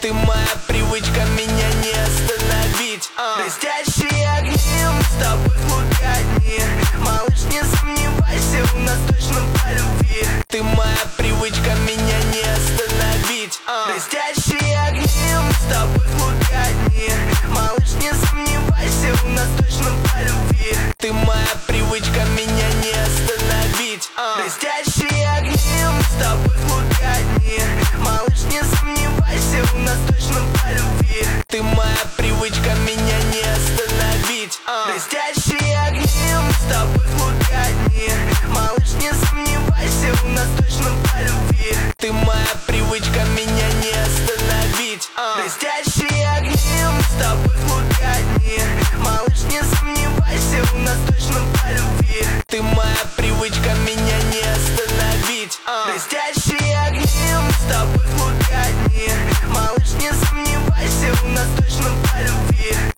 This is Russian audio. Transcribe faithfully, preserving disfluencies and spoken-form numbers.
Ты моя привычка, меня не остановить. uh. Блестящие огни, мы с тобой в клубе одни. Малыш, не сомневайся, у нас точно по любви. Ты моя привычка, меня не остановить. uh. Блестящие огни, мы с тобой в клубе одни. Малыш, не сомневайся, у нас точно по любви. Ты моя привычка, меня не остановить. uh. Блестящие огни, мы с тобой в клубе одни. Малыш, не сомневайся, у нас точно по любви. Ты моя привычка, меня не остановить. uh. Блестящие огни, мы с тобой в клубе одни. Малыш, не сомневайся, у нас точно по любви. Ты моя привычка, меня не остановить. uh. Блестящие огни, мы с тобой в клубе одни.